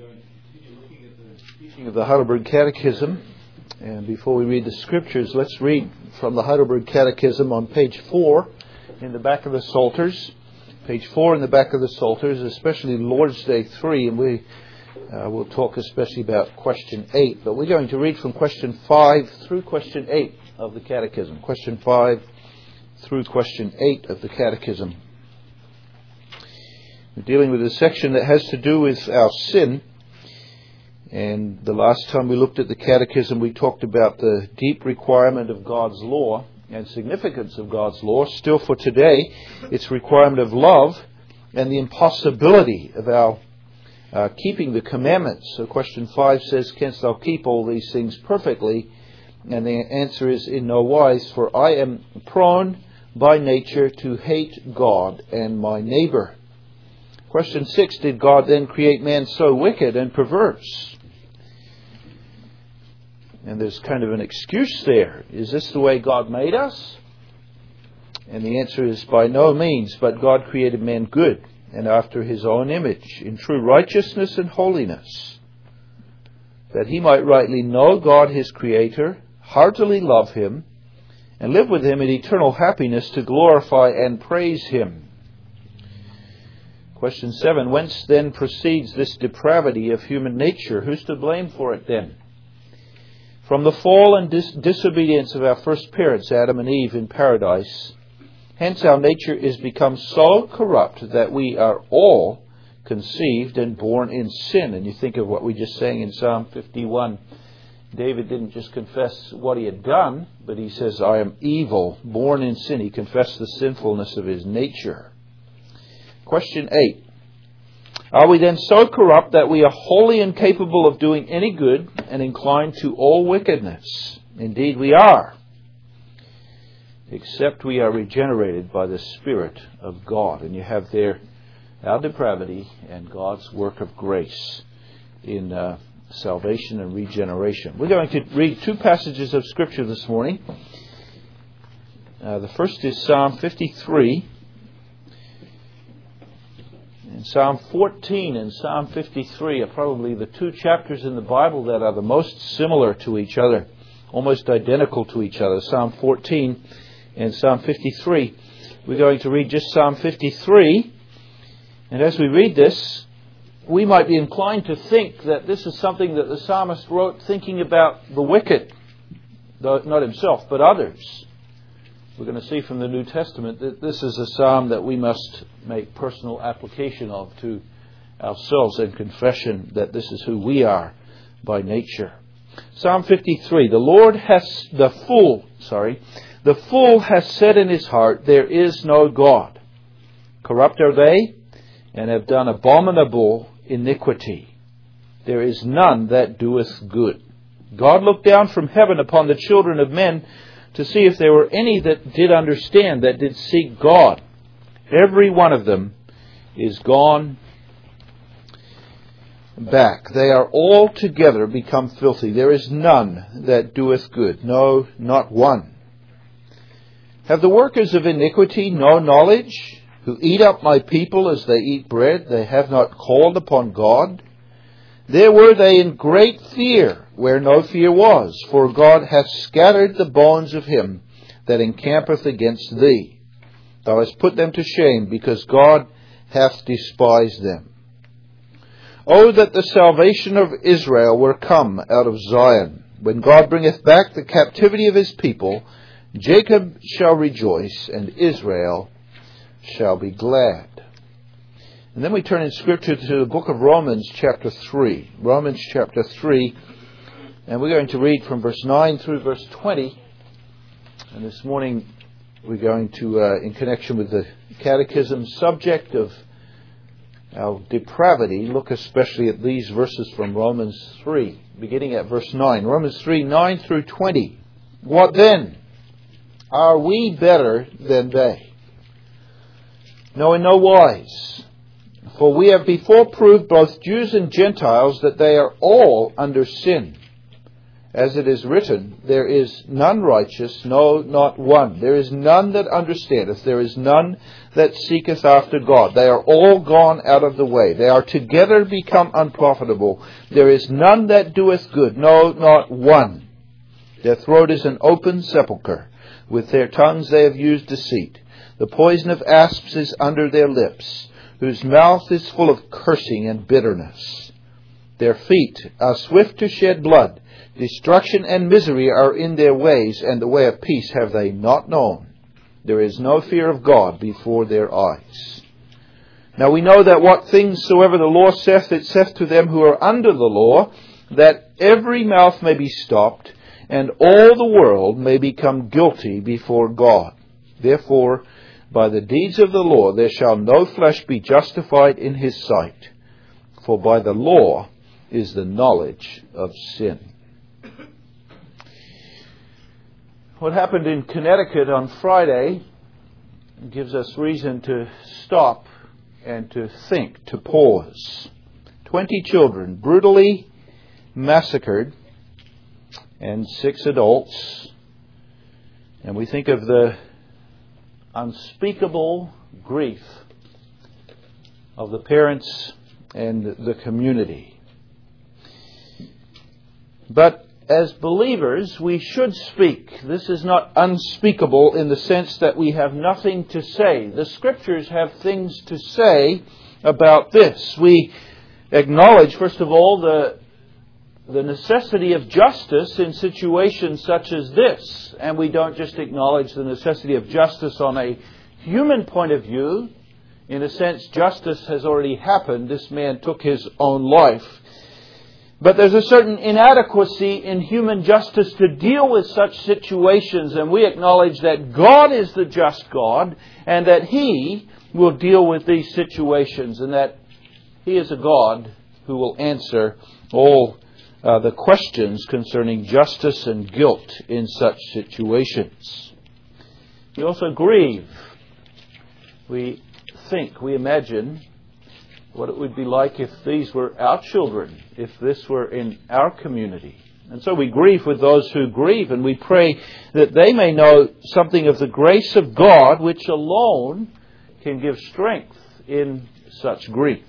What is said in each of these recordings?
going to continue looking at the teaching of the Heidelberg Catechism. And before we read the scriptures, let's read from the Heidelberg Catechism on page 4 in the back of the Psalters. Page 4 in the back of the Psalters, especially Lord's Day 3, and we will talk especially about question 8. But we're going to read from question 5 through question 8 of the Catechism. Question 5 through question 8 of the Catechism. We're dealing with a section that has to do with our sin. And the last time we looked at the Catechism, we talked about the deep requirement of God's law and significance of God's law. Still for today, its requirement of love and the impossibility of our keeping the commandments. So question 5 says, "Canst thou keep all these things perfectly?" And the answer is, in no wise, for I am prone by nature to hate God and my neighbor. Question 6, did God then create man so wicked and perverse? And there's kind of an excuse there. Is this the way God made us? And the answer is by no means, but God created man good and after his own image, in true righteousness and holiness, that he might rightly know God his Creator, heartily love him, and live with him in eternal happiness to glorify and praise him. Question 7, whence then proceeds this depravity of human nature? Who's to blame for it then? From the fall and disobedience of our first parents, Adam and Eve, in paradise. Hence our nature is become so corrupt that we are all conceived and born in sin. And you think of what we just sang in Psalm 51. David didn't just confess what he had done, but he says, I am evil, born in sin. He confessed the sinfulness of his nature. Question 8. Are we then so corrupt that we are wholly incapable of doing any good and inclined to all wickedness? Indeed we are, except we are regenerated by the Spirit of God. And you have there our depravity and God's work of grace in salvation and regeneration. We're going to read two passages of Scripture this morning. The first is Psalm 53. And Psalm 14 and Psalm 53 are probably the two chapters in the Bible that are the most similar to each other, almost identical to each other. Psalm 14 and Psalm 53. We're going to read just Psalm 53. And as we read this, we might be inclined to think that this is something that the psalmist wrote thinking about the wicked, though not himself, but others. We're going to see from the New Testament that this is a psalm that we must make personal application of to ourselves and confession that this is who we are by nature. Psalm 53, the fool has said in his heart, there is no God. Corrupt are they, and have done abominable iniquity. There is none that doeth good. God looked down from heaven upon the children of men to see if there were any that did understand, that did seek God. Every one of them is gone back. They are all together become filthy. There is none that doeth good. No, not one. Have the workers of iniquity no knowledge, who eat up my people as they eat bread? They have not called upon God. There were they in great fear, where no fear was, for God hath scattered the bones of him that encampeth against thee. Thou hast put them to shame, because God hath despised them. O that the salvation of Israel were come out of Zion. When God bringeth back the captivity of his people, Jacob shall rejoice, and Israel shall be glad. And then we turn in Scripture to the book of Romans chapter 3. Romans chapter 3. And we're going to read from verse 9 through verse 20. And this morning we're going to, in connection with the Catechism subject of our depravity, look especially at these verses from Romans 3, beginning at verse 9. Romans 3, 9 through 20. What then? Are we better than they? No, in no wise. For we have before proved both Jews and Gentiles that they are all under sin. as it is written, there is none righteous, no, not one. There is none that understandeth. There is none that seeketh after God. They are all gone out of the way. They are together become unprofitable. There is none that doeth good, no, not one. Their throat is an open sepulchre. With their tongues they have used deceit. The poison of asps is under their lips, whose mouth is full of cursing and bitterness. Their feet are swift to shed blood. Destruction and misery are in their ways, and the way of peace have they not known. There is no fear of God before their eyes. Now we know that what things soever the law saith, it saith to them who are under the law, that every mouth may be stopped, and all the world may become guilty before God. Therefore, by the deeds of the law there shall no flesh be justified in his sight, for by the law is the knowledge of sin. What happened in Connecticut on Friday gives us reason to stop and to think, to pause. 20 children brutally massacred and 6 adults. And we think of the unspeakable grief of the parents and the community. But as believers, we should speak. This is not unspeakable in the sense that we have nothing to say. The Scriptures have things to say about this. We acknowledge, first of all, the necessity of justice in situations such as this. And we don't just acknowledge the necessity of justice on a human point of view. In a sense, justice has already happened. This man took his own life. But there's a certain inadequacy in human justice to deal with such situations, and we acknowledge that God is the just God, and that He will deal with these situations, and that He is a God who will answer all the questions concerning justice and guilt in such situations. We also grieve. We think, we imagine what it would be like if these were our children, if this were in our community. And so we grieve with those who grieve, and we pray that they may know something of the grace of God, which alone can give strength in such grief.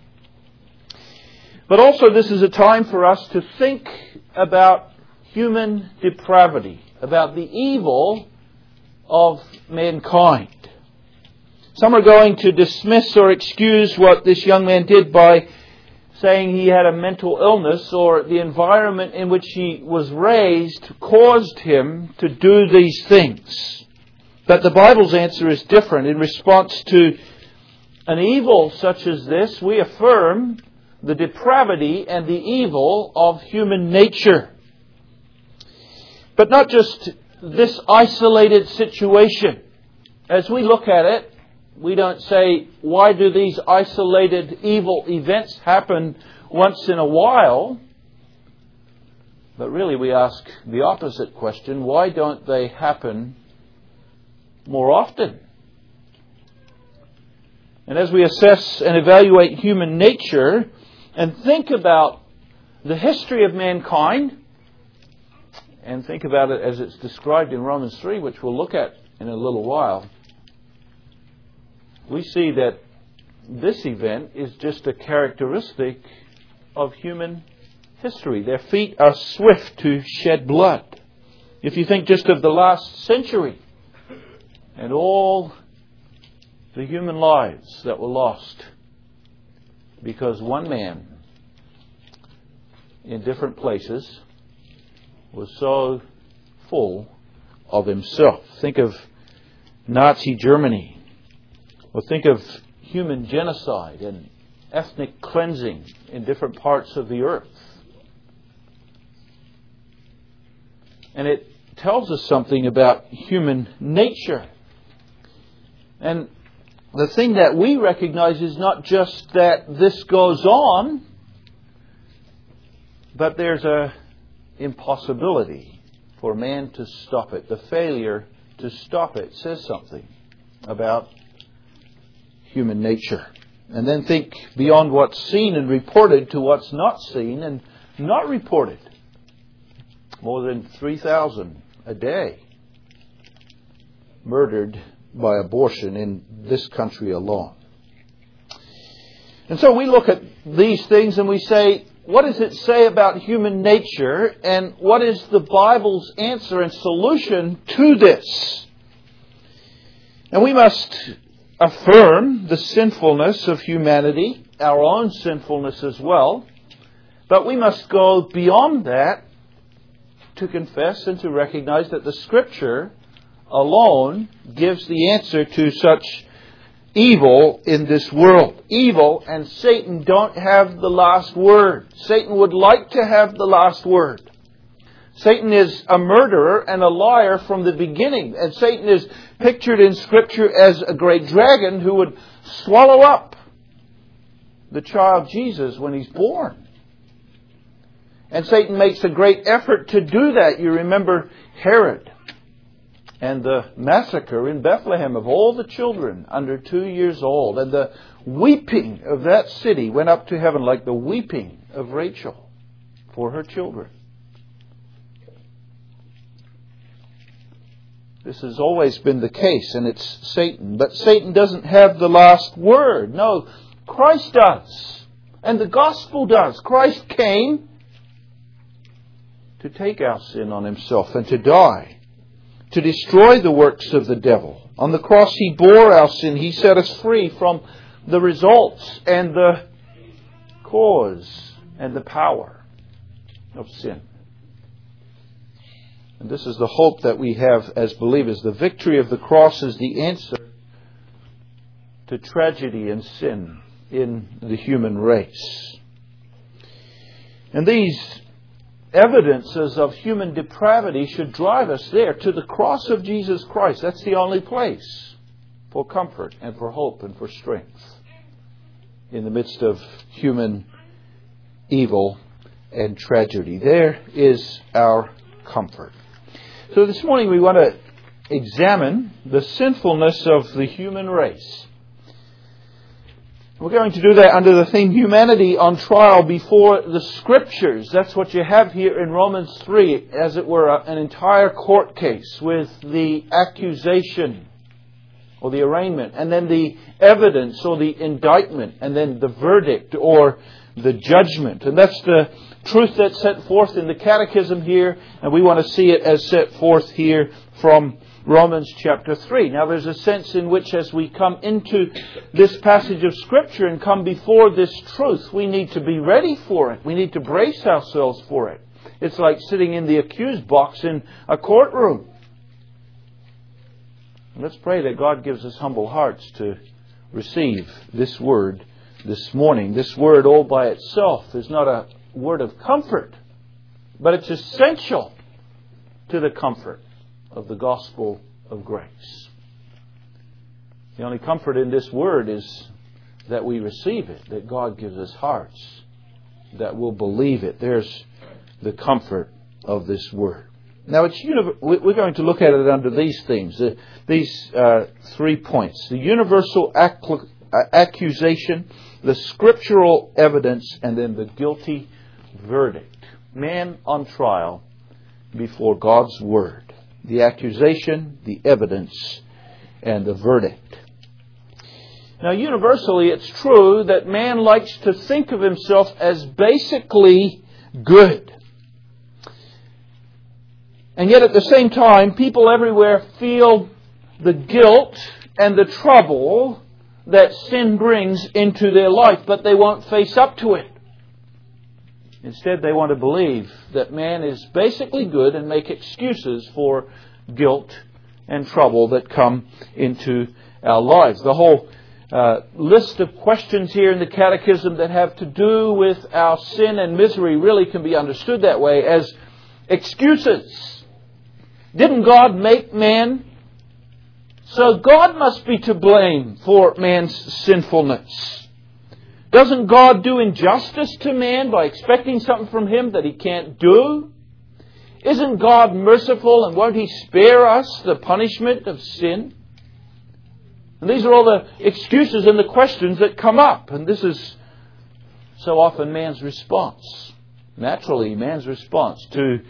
But also this is a time for us to think about human depravity, about the evil of mankind. Some are going to dismiss or excuse what this young man did by saying he had a mental illness, or the environment in which he was raised caused him to do these things. But the Bible's answer is different. In response to an evil such as this, we affirm the depravity and the evil of human nature. But not just this isolated situation. As we look at it, we don't say, why do these isolated evil events happen once in a while? But really we ask the opposite question, why don't they happen more often? And as we assess and evaluate human nature and think about the history of mankind, and think about it as it's described in Romans 3, which we'll look at in a little while, we see that this event is just a characteristic of human history. Their feet are swift to shed blood. If you think just of the last century and all the human lives that were lost because one man in different places was so full of himself. Think of Nazi Germany. Or think of human genocide and ethnic cleansing in different parts of the earth. And it tells us something about human nature. And the thing that we recognize is not just that this goes on, but there's an impossibility for man to stop it. The failure to stop it says something about human nature. And then think beyond what's seen and reported to what's not seen and not reported. More than 3,000 a day murdered by abortion in this country alone. And so we look at these things and we say, what does it say about human nature, and what is the Bible's answer and solution to this? And we must affirm the sinfulness of humanity, our own sinfulness as well, but we must go beyond that to confess and to recognize that the Scripture alone gives the answer to such evil in this world. Evil and Satan don't have the last word. Satan would like to have the last word. Satan is a murderer and a liar from the beginning. And Satan is pictured in Scripture as a great dragon who would swallow up the child Jesus when he's born. And Satan makes a great effort to do that. You remember Herod and the massacre in Bethlehem of all the children under 2 years old. And the weeping of that city went up to heaven like the weeping of Rachel for her children. This has always been the case, and it's Satan. But Satan doesn't have the last word. No, Christ does. And the gospel does. Christ came to take our sin on himself and to die, to destroy the works of the devil. On the cross he bore our sin. He set us free from the results and the cause and the power of sin. And this is the hope that we have as believers. The victory of the cross is the answer to tragedy and sin in the human race. And these evidences of human depravity should drive us there, to the cross of Jesus Christ. That's the only place for comfort and for hope and for strength in the midst of human evil and tragedy. There is our comfort. So this morning we want to examine the sinfulness of the human race. We're going to do that under the theme Humanity on Trial Before the Scriptures. That's what you have here in Romans 3, as it were an entire court case with the accusation or the arraignment, and then the evidence or the indictment, and then the verdict or the judgment. And that's the truth that's set forth in the Catechism here, and we want to see it as set forth here from Romans chapter 3. Now there's a sense in which as we come into this passage of Scripture and come before this truth, we need to be ready for it. We need to brace ourselves for it. It's like sitting in the accused box in a courtroom. Let's pray that God gives us humble hearts to receive this word this morning. This word all by itself is not a word of comfort, but it's essential to the comfort of the gospel of grace. The only comfort in this word is that we receive it, that God gives us hearts that will believe it. There's the comfort of this word. Now, we're going to look at it under these themes, these 3 points: the universal accusation, the scriptural evidence, and then the guilty verdict. Man on trial before God's Word. The accusation, the evidence, and the verdict. Now, universally, it's true that man likes to think of himself as basically good. And yet at the same time, people everywhere feel the guilt and the trouble that sin brings into their life, but they won't face up to it. Instead, they want to believe that man is basically good and make excuses for guilt and trouble that come into our lives. The whole list of questions here in the Catechism that have to do with our sin and misery really can be understood that way, as excuses. Didn't God make man? So God must be to blame for man's sinfulness. Doesn't God do injustice to man by expecting something from him that he can't do? Isn't God merciful, and won't he spare us the punishment of sin? And these are all the excuses and the questions that come up. And this is so often man's response. Naturally, man's response to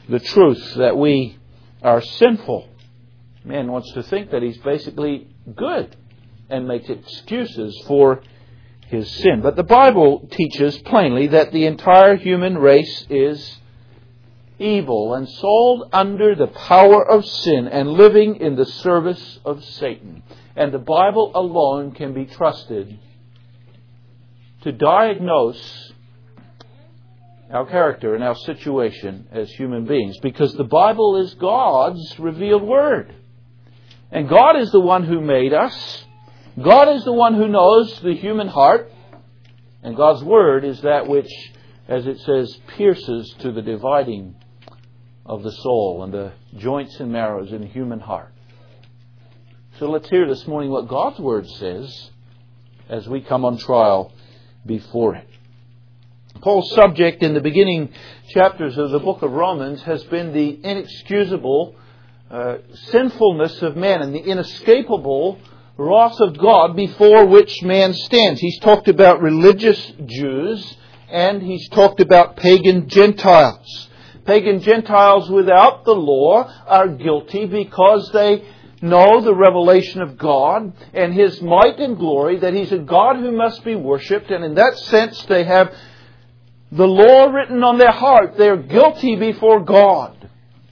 the truth that we are sinful. Man wants to think that he's basically good and makes excuses for his sin. But the Bible teaches plainly that the entire human race is evil and sold under the power of sin and living in the service of Satan. And the Bible alone can be trusted to diagnose our character and our situation as human beings, because the Bible is God's revealed Word. And God is the one who made us. God is the one who knows the human heart. And God's Word is that which, as it says, pierces to the dividing of the soul and the joints and marrows in the human heart. So let's hear this morning what God's Word says as we come on trial before it. Paul's subject in the beginning chapters of the book of Romans has been the inexcusable sinfulness of man and the inescapable wrath of God before which man stands. He's talked about religious Jews and he's talked about pagan Gentiles. Pagan Gentiles without the law are guilty because they know the revelation of God and His might and glory, that He's a God who must be worshipped, and in that sense they have the law written on their heart. They're guilty before God.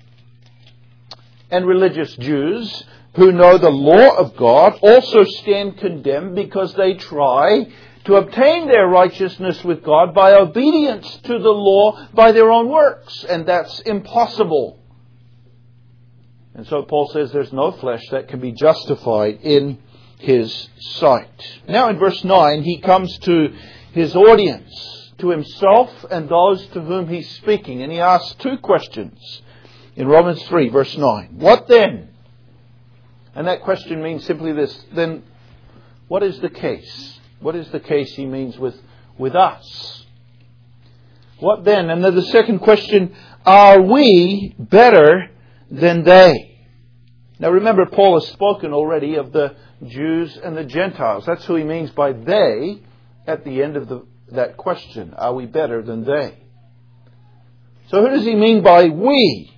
And religious Jews who know the law of God also stand condemned because they try to obtain their righteousness with God by obedience to the law by their own works. And that's impossible. And so Paul says there's no flesh that can be justified in his sight. Now in verse 9 he comes to his audience, to himself and those to whom he's speaking. And he asks two questions in Romans 3 verse 9. What then? And that question means simply this. Then what is the case? What is the case he means with us? What then? And then the second question, are we better than they? Now remember, Paul has spoken already of the Jews and the Gentiles. That's who he means by they at the end of that question. Are we better than they? So who does he mean by we?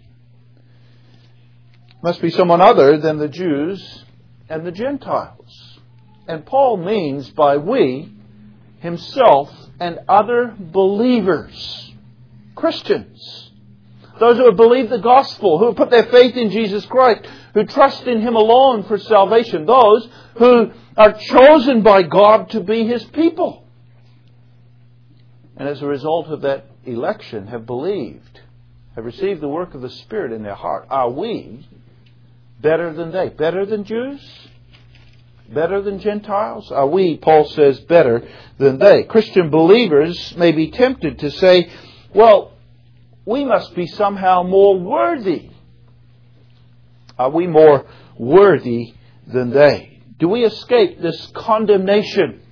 Must be someone other than the Jews and the Gentiles. And Paul means by we, himself and other believers, Christians. Those who have believed the gospel, who have put their faith in Jesus Christ, who trust in Him alone for salvation. Those who are chosen by God to be His people. And as a result of that election have believed, have received the work of the Spirit in their heart. Are we better than they? Better than Jews? Better than Gentiles? Are we, Paul says, better than they? Christian believers may be tempted to say, well, we must be somehow more worthy. Are we more worthy than they? Do we escape this condemnation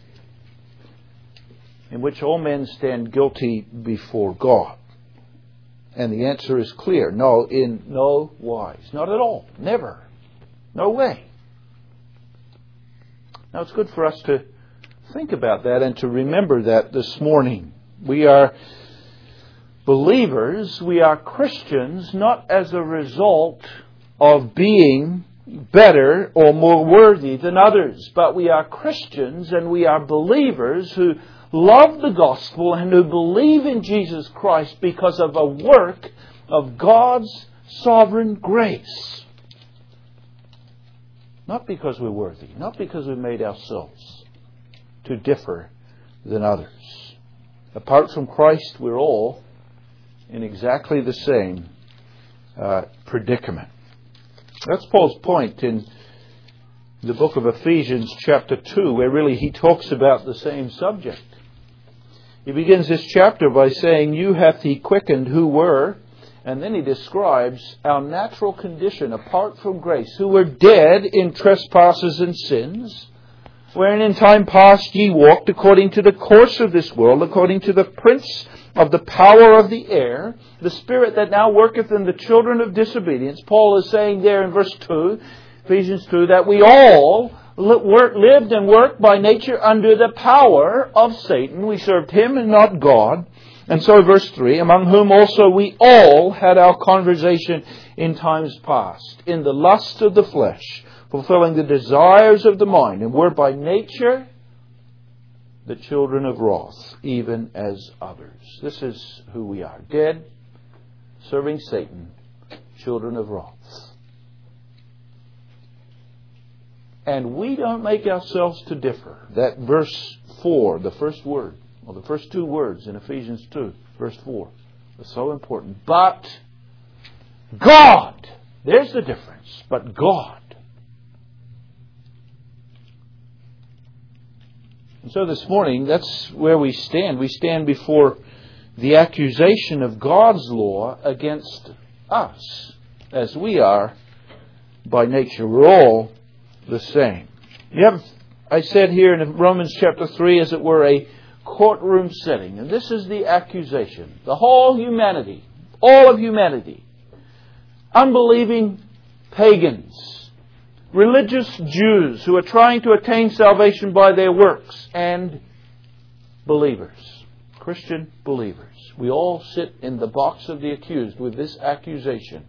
in which all men stand guilty before God? And the answer is clear. No, in no wise. Not at all. Never. No way. Now it's good for us to think about that and to remember that this morning. We are believers, we are Christians, not as a result of being better or more worthy than others, but we are Christians and we are believers who love the gospel and who believe in Jesus Christ because of a work of God's sovereign grace. Not because we're worthy, not because we've made ourselves to differ than others. Apart from Christ, we're all in exactly the same predicament. That's Paul's point in the book of Ephesians chapter 2, where really he talks about the same subject. He begins this chapter by saying, "You hath He quickened who were," and then he describes our natural condition apart from grace, who were dead in trespasses and sins, wherein in time past ye walked according to the course of this world, according to the prince of the power of the air, the spirit that now worketh in the children of disobedience. Paul is saying there in verse 2, Ephesians 2, that we all lived and worked by nature under the power of Satan. We served him and not God. And so verse 3, among whom also we all had our conversation in times past, in the lust of the flesh, fulfilling the desires of the mind, and were by nature the children of wrath, even as others. This is who we are. Dead, serving Satan, children of wrath. And we don't make ourselves to differ. That verse 4, the first word, or the first two words in Ephesians 2, verse 4, is so important. But God, there's the difference. But God. And so this morning, that's where we stand. We stand before the accusation of God's law against us, as we are by nature. We're all the same. You have, I said here in Romans chapter 3, as it were, a courtroom setting. And this is the accusation. The whole humanity, all of humanity, unbelieving pagans, religious Jews who are trying to attain salvation by their works, and believers, Christian believers. We all sit in the box of the accused with this accusation.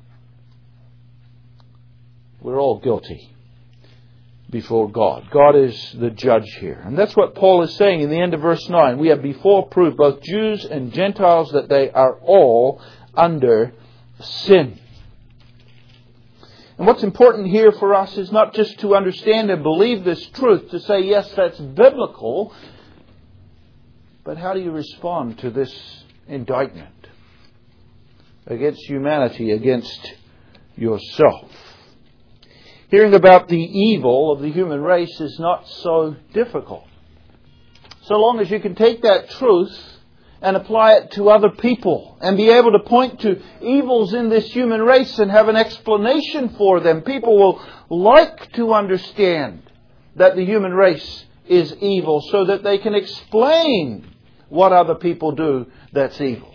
We're all guilty before God. God is the judge here. And that's what Paul is saying in the end of verse 9. We have before proved, both Jews and Gentiles, that they are all under sin. And what's important here for us is not just to understand and believe this truth, to say, yes, that's biblical, but how do you respond to this indictment against humanity, against yourself? Hearing about the evil of the human race is not so difficult. So long as you can take that truth and apply it to other people and be able to point to evils in this human race and have an explanation for them. People will like to understand that the human race is evil so that they can explain what other people do that's evil.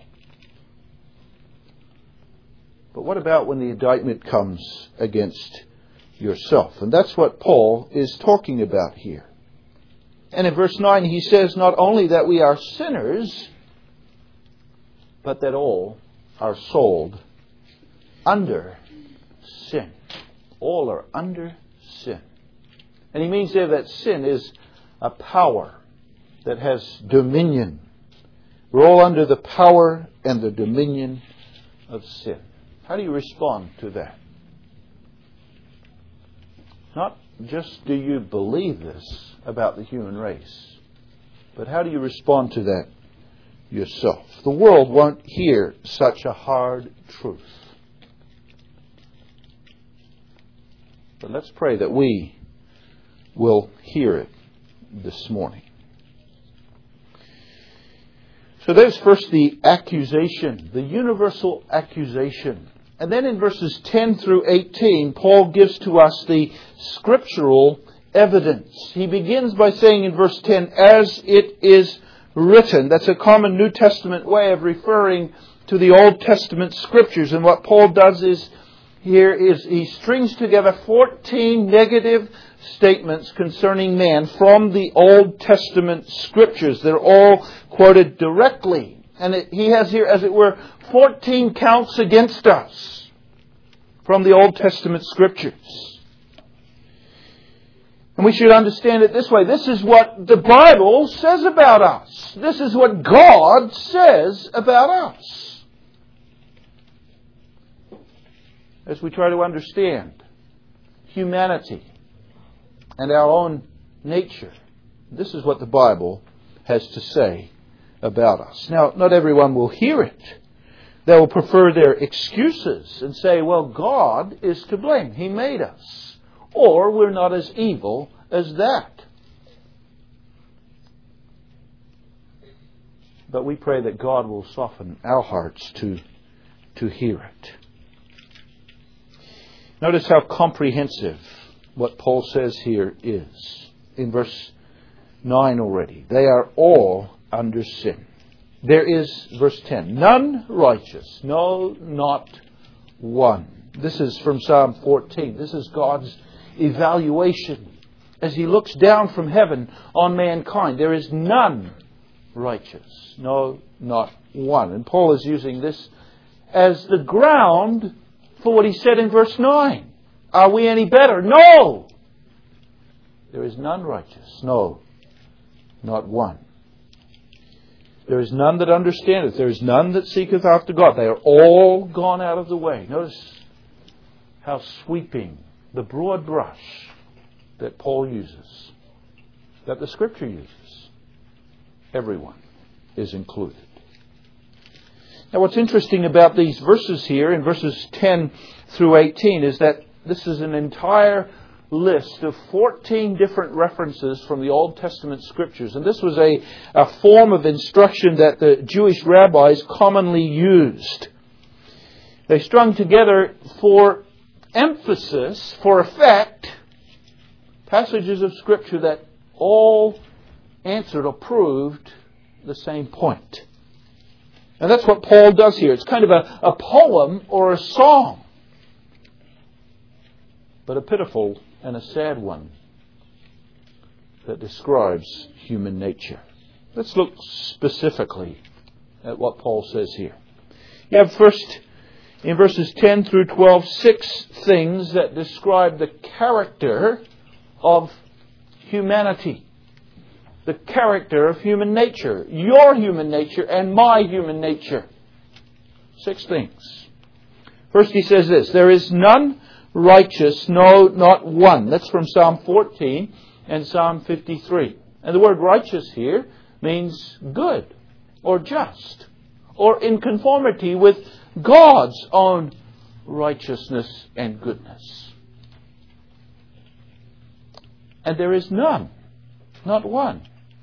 But what about when the indictment comes against yourself? And that's what Paul is talking about here. And in verse 9 he says not only that we are sinners, but that all are sold under sin. All are under sin. And he means there that sin is a power that has dominion. We're all under the power and the dominion of sin. How do you respond to that? Not just do you believe this about the human race, but how do you respond to that yourself? The world won't hear such a hard truth. But let's pray that we will hear it this morning. So there's first the accusation, the universal accusation. And then in verses 10 through 18, Paul gives to us the scriptural evidence. He begins by saying in verse 10, as it is written. That's a common New Testament way of referring to the Old Testament scriptures. And what Paul does is he strings together 14 negative statements concerning man from the Old Testament scriptures. They're all quoted directly. And he has here, as it were, 14 counts against us from the Old Testament scriptures. And we should understand it this way. This is what the Bible says about us. This is what God says about us. As we try to understand humanity and our own nature, this is what the Bible has to say about us. Now, not everyone will hear it. They will prefer their excuses and say, well, God is to blame. He made us. Or we're not as evil as that. But we pray that God will soften our hearts to hear it. Notice how comprehensive what Paul says here is. In verse 9 already. They are all under sin. There is, verse 10, none righteous. No, not one. This is from Psalm 14. This is God's evaluation as He looks down from heaven on mankind. There is none righteous. No, not one. And Paul is using this as the ground for what he said in verse 9. Are we any better? No! There is none righteous. No, not one. There is none that understandeth. There is none that seeketh after God. They are all gone out of the way. Notice how sweeping the broad brush that Paul uses, that the Scripture uses. Everyone is included. Now what's interesting about these verses here, in verses 10 through 18, is that this is an entire list of 14 different references from the Old Testament Scriptures. And this was a form of instruction that the Jewish rabbis commonly used. They strung together for emphasis, for effect, passages of Scripture that all answered or proved the same point. And that's what Paul does here. It's kind of a poem or a song, but a pitiful and a sad one that describes human nature. Let's look specifically at what Paul says here. You have first, in verses 10 through 12, 6 things that describe the character of humanity. The character of human nature. Your human nature and my human nature. 6 things. First he says this: there is none righteous, no, not one. That's from Psalm 14 and Psalm 53. And the word righteous here means good or just or in conformity with God's own righteousness and goodness. And there is none, not one,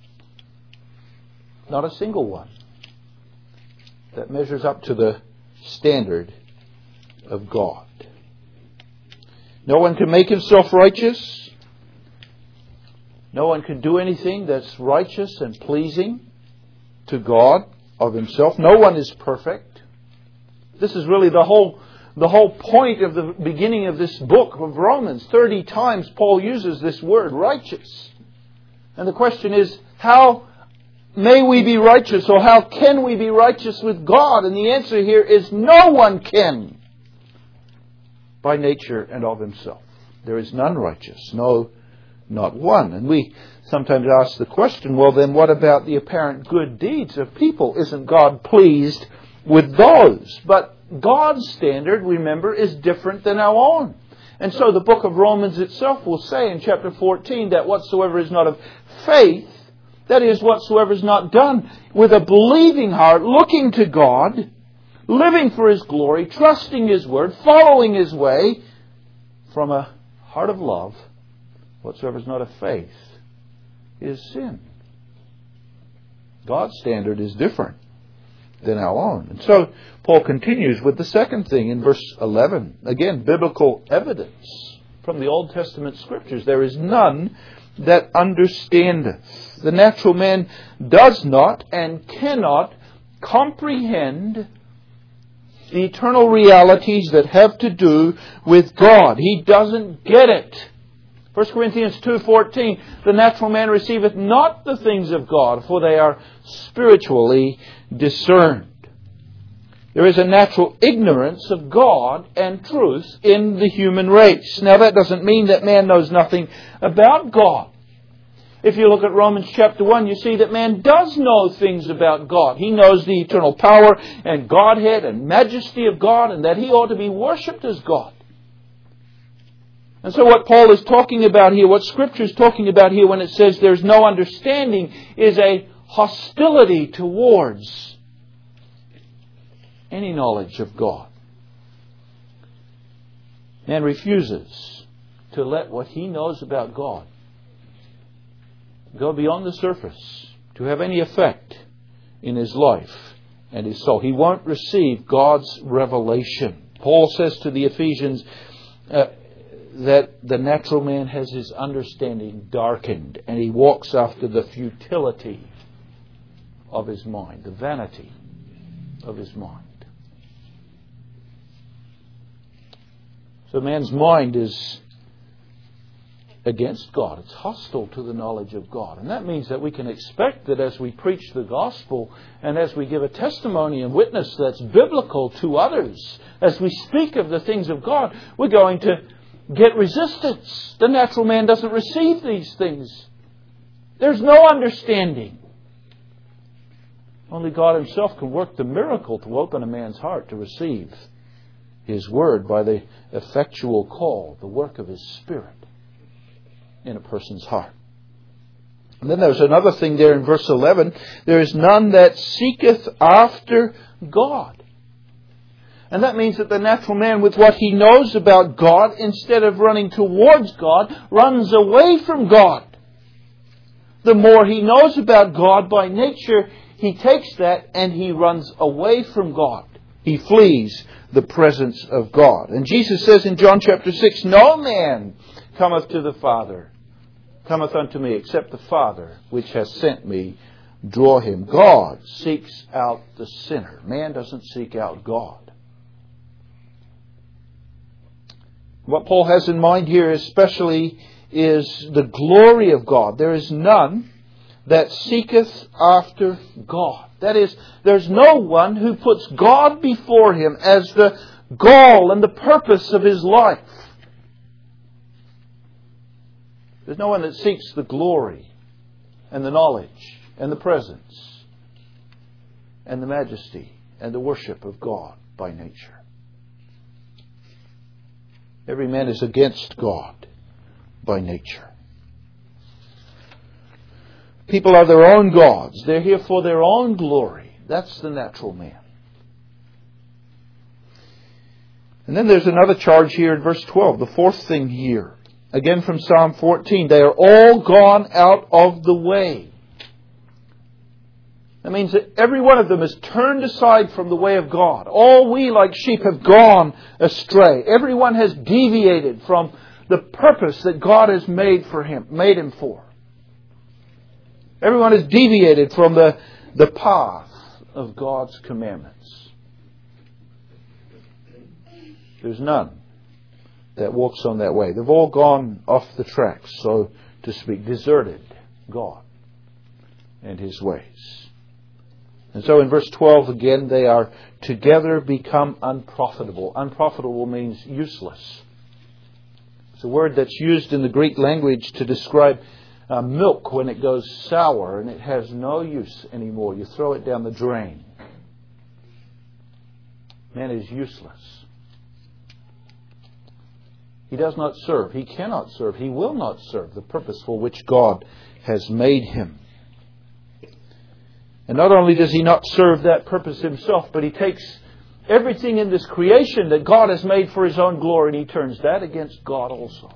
not a single one, that measures up to the standard of God. No one can make himself righteous. No one can do anything that's righteous and pleasing to God of himself. No one is perfect. This is really the whole point of the beginning of this book of Romans. 30 times Paul uses this word, righteous. And the question is, how may we be righteous, or how can we be righteous with God? And the answer here is no one can, by nature and of himself. There is none righteous, no, not one. And we sometimes ask the question, well then what about the apparent good deeds of people? Isn't God pleased with those? But God's standard, remember, is different than our own. And so the book of Romans itself will say in chapter 14 that whatsoever is not of faith, that is, whatsoever is not done with a believing heart, looking to God, living for His glory, trusting His word, following His way, from a heart of love, whatsoever is not of faith is sin. God's standard is different than our own. And so Paul continues with the second thing in verse 11. Again, biblical evidence from the Old Testament Scriptures. There is none that understandeth. The natural man does not and cannot comprehend the eternal realities that have to do with God. He doesn't get it. 1 Corinthians 2:14, the natural man receiveth not the things of God, for they are spiritually discerned. There is a natural ignorance of God and truth in the human race. Now that doesn't mean that man knows nothing about God. If you look at Romans chapter 1, you see that man does know things about God. He knows the eternal power and Godhead and majesty of God, and that He ought to be worshipped as God. And so what Paul is talking about here, what Scripture is talking about here when it says there's no understanding, is a hostility towards any knowledge of God. Man refuses to let what he knows about God go beyond the surface, to have any effect in his life and his soul. He won't receive God's revelation. Paul says to the Ephesians that the natural man has his understanding darkened, and he walks after the futility of his mind, the vanity of his mind. So man's mind is against God. It's hostile to the knowledge of God. And that means that we can expect that as we preach the gospel and as we give a testimony and witness that's biblical to others, as we speak of the things of God, we're going to get resistance. The natural man doesn't receive these things. There's no understanding. Only God Himself can work the miracle to open a man's heart to receive His Word by the effectual call, the work of His Spirit in a person's heart. And then there's another thing there in verse 11. There is none that seeketh after God. And that means that the natural man, with what he knows about God, instead of running towards God, runs away from God. The more he knows about God by nature, he takes that and he runs away from God. He flees the presence of God. And Jesus says in John chapter 6, no man cometh to the Father, cometh unto me, except the Father which has sent me draw him. God seeks out the sinner. Man doesn't seek out God. What Paul has in mind here especially is the glory of God. There is none that seeketh after God. That is, there's no one who puts God before him as the goal and the purpose of his life. There's no one that seeks the glory and the knowledge and the presence and the majesty and the worship of God by nature. Every man is against God by nature. People are their own gods. They're here for their own glory. That's the natural man. And then there's another charge here in verse 12, the fourth thing here. Again from Psalm 14, they are all gone out of the way. That means that every one of them is turned aside from the way of God. All we like sheep have gone astray. Everyone has deviated from the purpose that God has made him for. Everyone has deviated from the path of God's commandments. There's none that walks on that way. They've all gone off the tracks, so to speak, deserted God and His ways. And so in verse 12 again, they are together become unprofitable. Unprofitable means useless. It's a word that's used in the Greek language to describe milk when it goes sour and it has no use anymore. You throw it down the drain. Man is useless. He does not serve. He cannot serve. He will not serve the purpose for which God has made him. And not only does he not serve that purpose himself, but he takes everything in this creation that God has made for His own glory and he turns that against God also.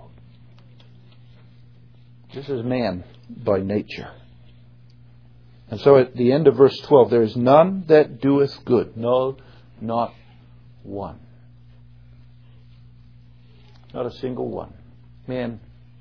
This is man by nature. And so at the end of verse 12, there is none that doeth good. No, not one. Not a single one. Man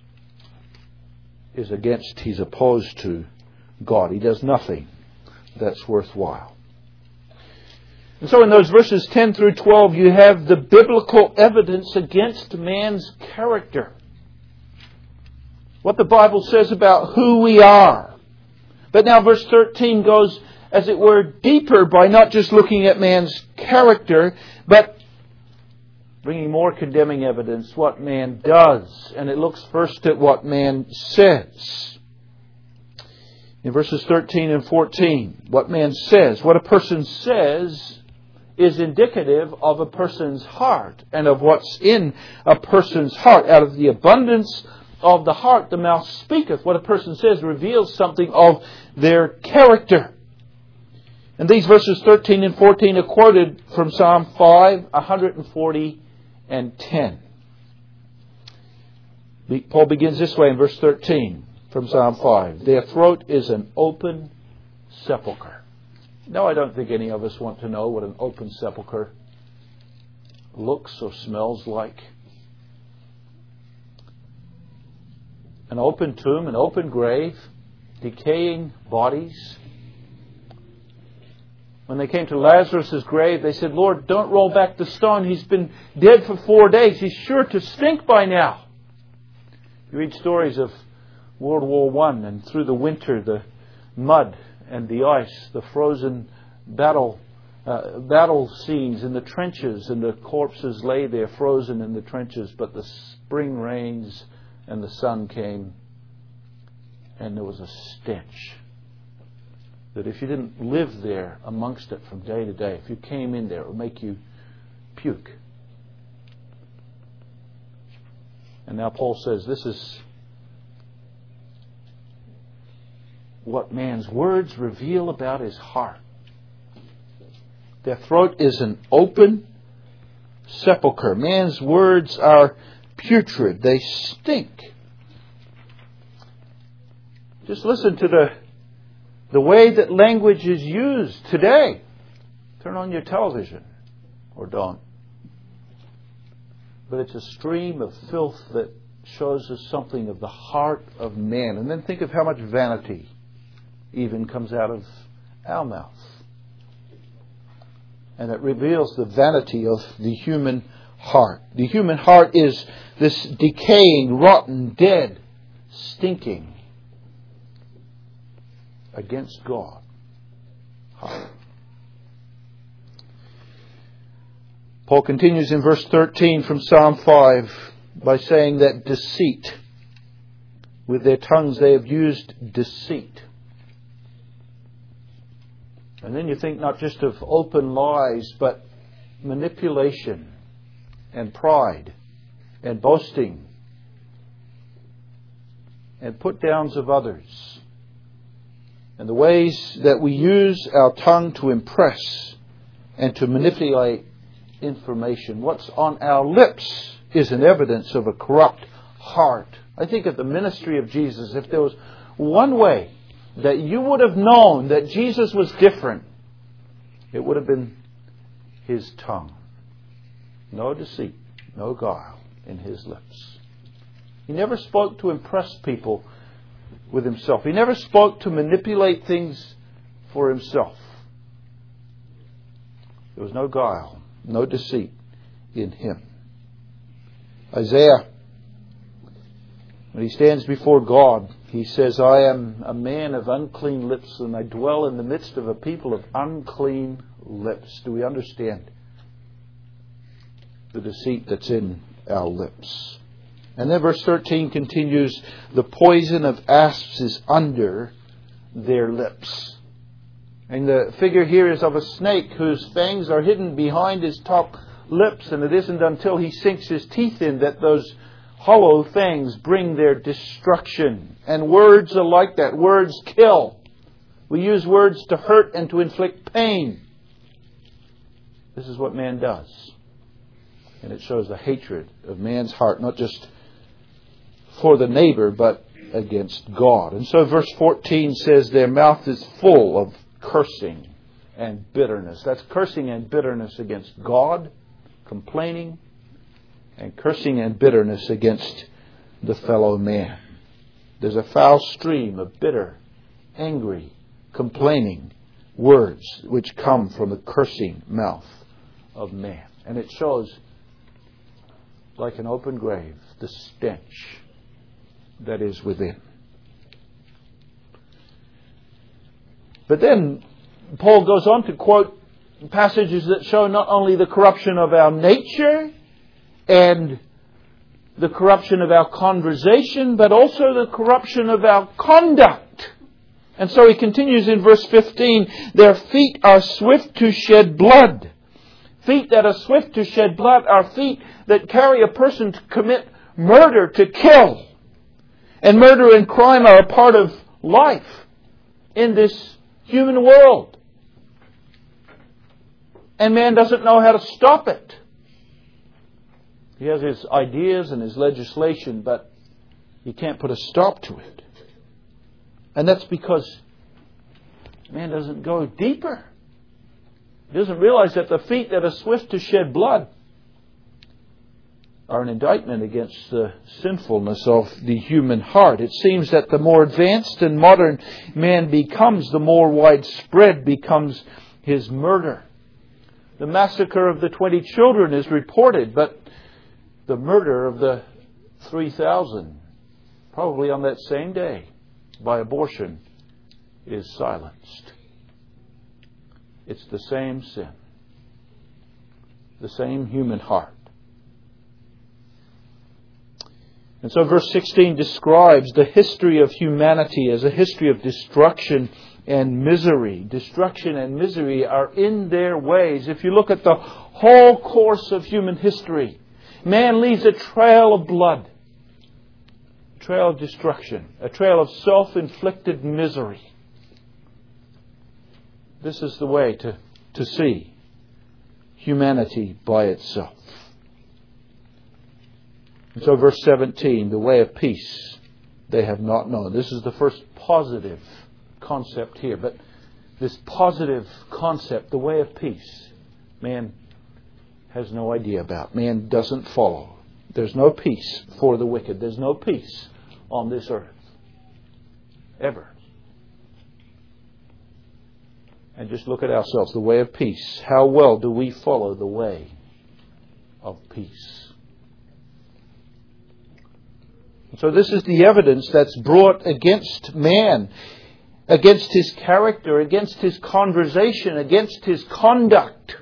is against, he's opposed to God. He does nothing that's worthwhile. And so in those verses 10 through 12, you have the biblical evidence against man's character. What the Bible says about who we are. But now verse 13 goes, as it were, deeper by not just looking at man's character, but bringing more condemning evidence, what man does. And it looks first at what man says. In verses 13 and 14, what man says. What a person says is indicative of a person's heart and of what's in a person's heart. Out of the abundance of the heart, the mouth speaketh. What a person says reveals something of their character. And these verses 13 and 14 are quoted from Psalm 5, 140 and 10. Paul begins this way in verse 13 from Psalm 5. Their throat is an open sepulchre. No, I don't think any of us want to know what an open sepulchre looks or smells like. An open tomb, an open grave, decaying bodies. When they came to Lazarus' grave, they said, Lord, don't roll back the stone. He's been dead for 4 days. He's sure to stink by now. You read stories of World War I, and through the winter, the mud and the ice, the frozen battle scenes in the trenches, and the corpses lay there frozen in the trenches, but the spring rains and the sun came, and there was a stench that if you didn't live there amongst it from day to day, if you came in there, it would make you puke. And now Paul says this is what man's words reveal about his heart. Their throat is an open sepulchre. Man's words are putrid. They stink. Just listen to the way that language is used today. Turn on your television, or don't. But it's a stream of filth that shows us something of the heart of man. And then think of how much vanity even comes out of our mouth. And it reveals the vanity of the human heart. The human heart is this decaying, rotten, dead, stinking against God heart. Paul continues in verse 13 from Psalm 5 by saying that deceit, with their tongues they have used deceit. And then you think not just of open lies, but manipulation and pride and boasting and put downs of others. And the ways that we use our tongue to impress and to manipulate information. What's on our lips is an evidence of a corrupt heart. I think of the ministry of Jesus. If there was one way that you would have known that Jesus was different, it would have been His tongue. No deceit, no guile in His lips. He never spoke to impress people with Himself. He never spoke to manipulate things for Himself. There was no guile, no deceit in Him. Isaiah, when he stands before God, he says, I am a man of unclean lips, and I dwell in the midst of a people of unclean lips. Do we understand the deceit that's in our lips? And then verse 13 continues, the poison of asps is under their lips. And the figure here is of a snake whose fangs are hidden behind his top lips, and it isn't until he sinks his teeth in that those hollow things bring their destruction. And words are like that. Words kill. We use words to hurt and to inflict pain. This is what man does. And it shows the hatred of man's heart, not just for the neighbor, but against God. And so verse 14 says their mouth is full of cursing and bitterness. That's cursing and bitterness against God, complaining, and cursing and bitterness against the fellow man. There's a foul stream of bitter, angry, complaining words which come from the cursing mouth of man. And it shows, like an open grave, the stench that is within. But then Paul goes on to quote passages that show not only the corruption of our nature and the corruption of our conversation, but also the corruption of our conduct. And so he continues in verse 15, their feet are swift to shed blood. Feet that are swift to shed blood are feet that carry a person to commit murder, to kill. And murder and crime are a part of life in this human world. And man doesn't know how to stop it. He has his ideas and his legislation, but he can't put a stop to it. And that's because man doesn't go deeper. He doesn't realize that the feet that are swift to shed blood are an indictment against the sinfulness of the human heart. It seems that the more advanced and modern man becomes, the more widespread becomes his murder. The massacre of the 20 children is reported, but the murder of the 3,000 probably on that same day, by abortion, is silenced. It's the same sin, the same human heart. And so verse 16 describes the history of humanity as a history of destruction and misery. Destruction and misery are in their ways. If you look at the whole course of human history, man leaves a trail of blood, a trail of destruction, a trail of self-inflicted misery. This is the way to see humanity by itself. And so verse 17, the way of peace they have not known. This is the first positive concept here. But this positive concept, the way of peace, man has no idea about. Man doesn't follow. There's no peace for the wicked. There's no peace on this earth. Ever. And just look at ourselves, the way of peace. How well do we follow the way of peace? So this is the evidence that's brought against man, against his character, against his conversation, against his conduct.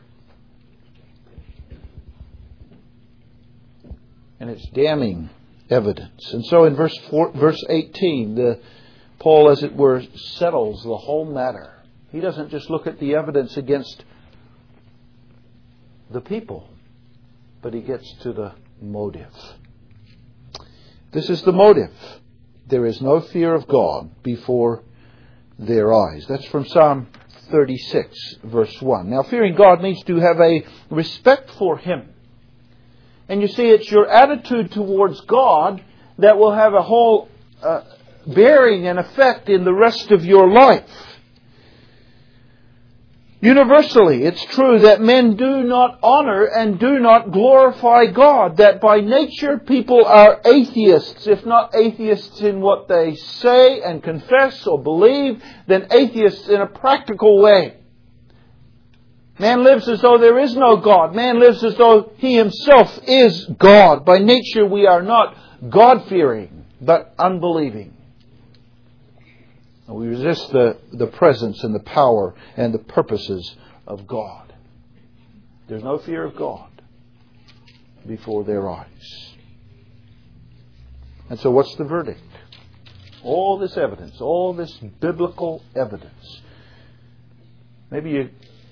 And it's damning evidence. And so in verse 18, Paul, as it were, settles the whole matter. He doesn't just look at the evidence against the people, but he gets to the motive. This is the motive. There is no fear of God before their eyes. That's from Psalm 36, verse 1. Now, fearing God means to have a respect for Him. And you see, it's your attitude towards God that will have a whole bearing and effect in the rest of your life. Universally, it's true that men do not honor and do not glorify God. That by nature people are atheists. If not atheists in what they say and confess or believe, then atheists in a practical way. Man lives as though there is no God. Man lives as though he himself is God. By nature we are not God-fearing, but unbelieving. We resist the presence and the power and the purposes of God. There's no fear of God before their eyes. And so what's the verdict? All this evidence, all this biblical evidence. Maybe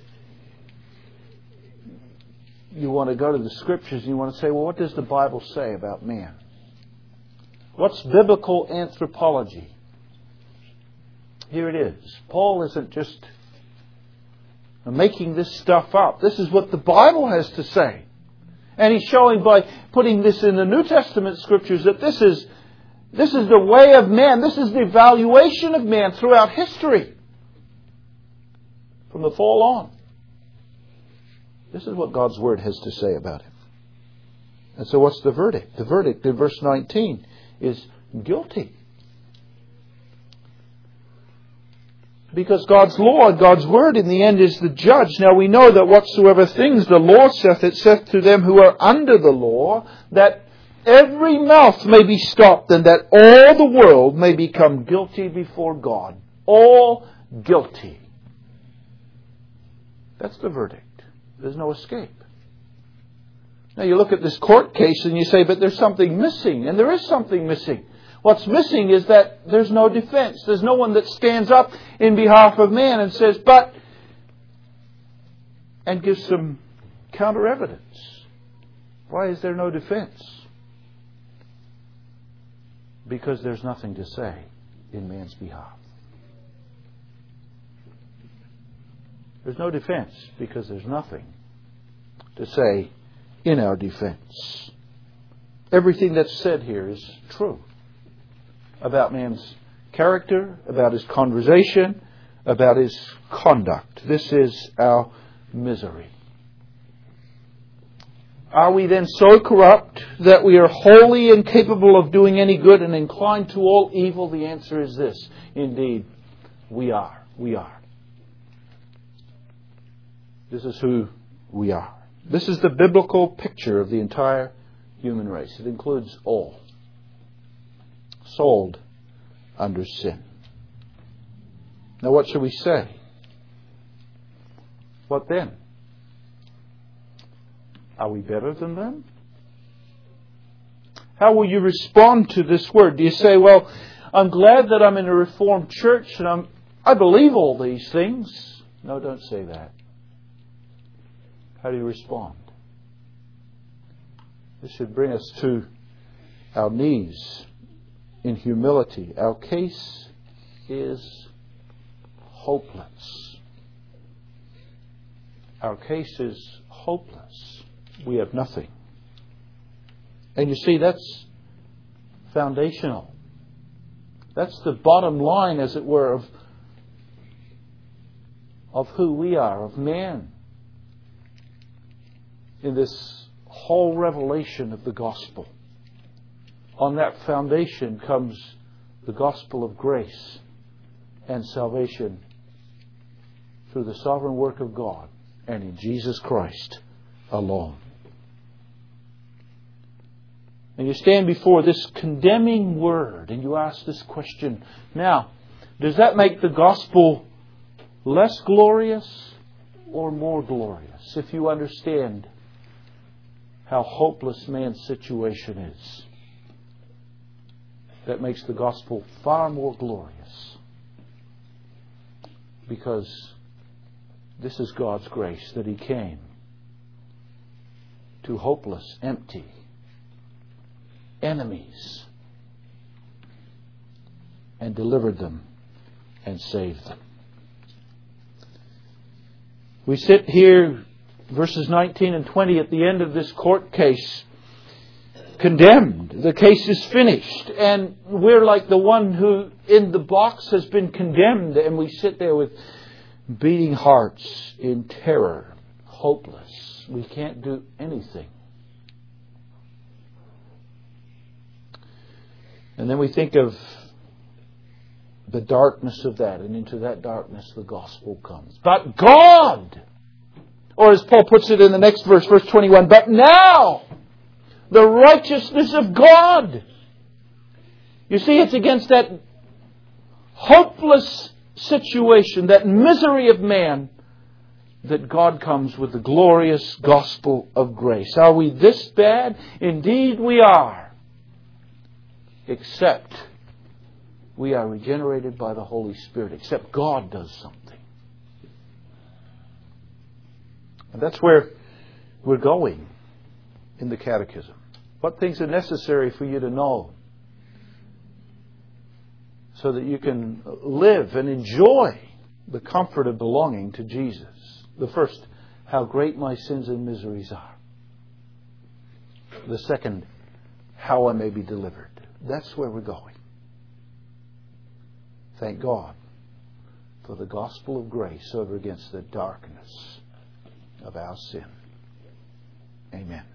you want to go to the Scriptures and you want to say, well, what does the Bible say about man? What's biblical anthropology? Here it is. Paul isn't just making this stuff up. This is what the Bible has to say. And he's showing by putting this in the New Testament Scriptures that this is the way of man. This is the evaluation of man throughout history. From the fall on. This is what God's Word has to say about him. And so what's the verdict? The verdict in verse 19 is guilty. Because God's law and God's Word in the end is the judge. Now we know that whatsoever things the law saith, it saith to them who are under the law, that every mouth may be stopped, and that all the world may become guilty before God. All guilty. That's the verdict. There's no escape. Now you look at this court case and you say, but there's something missing. And there is something missing. What's missing is that there's no defense. There's no one that stands up in behalf of man and says, but, and gives some counter evidence. Why is there no defense? Because there's nothing to say in man's behalf. There's no defense because there's nothing to say in our defense. Everything that's said here is true. About man's character, about his conversation, about his conduct. This is our misery. Are we then so corrupt that we are wholly incapable of doing any good and inclined to all evil? The answer is this. Indeed, we are. We are. This is who we are. This is the biblical picture of the entire human race. It includes all. sold under sin. Now what shall we say? What then? Are we better than them? How will you respond to this word? Do you say, well, I'm glad that I'm in a Reformed church and I believe all these things? No, don't say that. How do you respond? This should bring us to our knees in humility. Our case is hopeless. Our case is hopeless. We have nothing. And you see, that's foundational. That's the bottom line, as it were, of who we are, of man. In this whole revelation of the gospel. On that foundation comes the gospel of grace and salvation through the sovereign work of God and in Jesus Christ alone. And you stand before this condemning word and you ask this question. Now, does that make the gospel less glorious or more glorious? If you understand how hopeless man's situation is, that makes the gospel far more glorious. Because this is God's grace, that He came to hopeless, empty enemies and delivered them and saved them. We sit here, verses 19 and 20, at the end of this court case, condemned. The case is finished. And we're like the one who in the box has been condemned. And we sit there with beating hearts in terror, hopeless. We can't do anything. And then we think of the darkness of that. And into that darkness the gospel comes. But God! Or as Paul puts it in the next verse, verse 21, but now the righteousness of God. You see, it's against that hopeless situation, that misery of man, that God comes with the glorious gospel of grace. Are we this bad? Indeed we are. Except we are regenerated by the Holy Spirit. Except God does something. And that's where we're going in the Catechism. What things are necessary for you to know so that you can live and enjoy the comfort of belonging to Jesus. The first, how great my sins and miseries are. The second, how I may be delivered. That's where we're going. Thank God for the gospel of grace over against the darkness of our sin. Amen.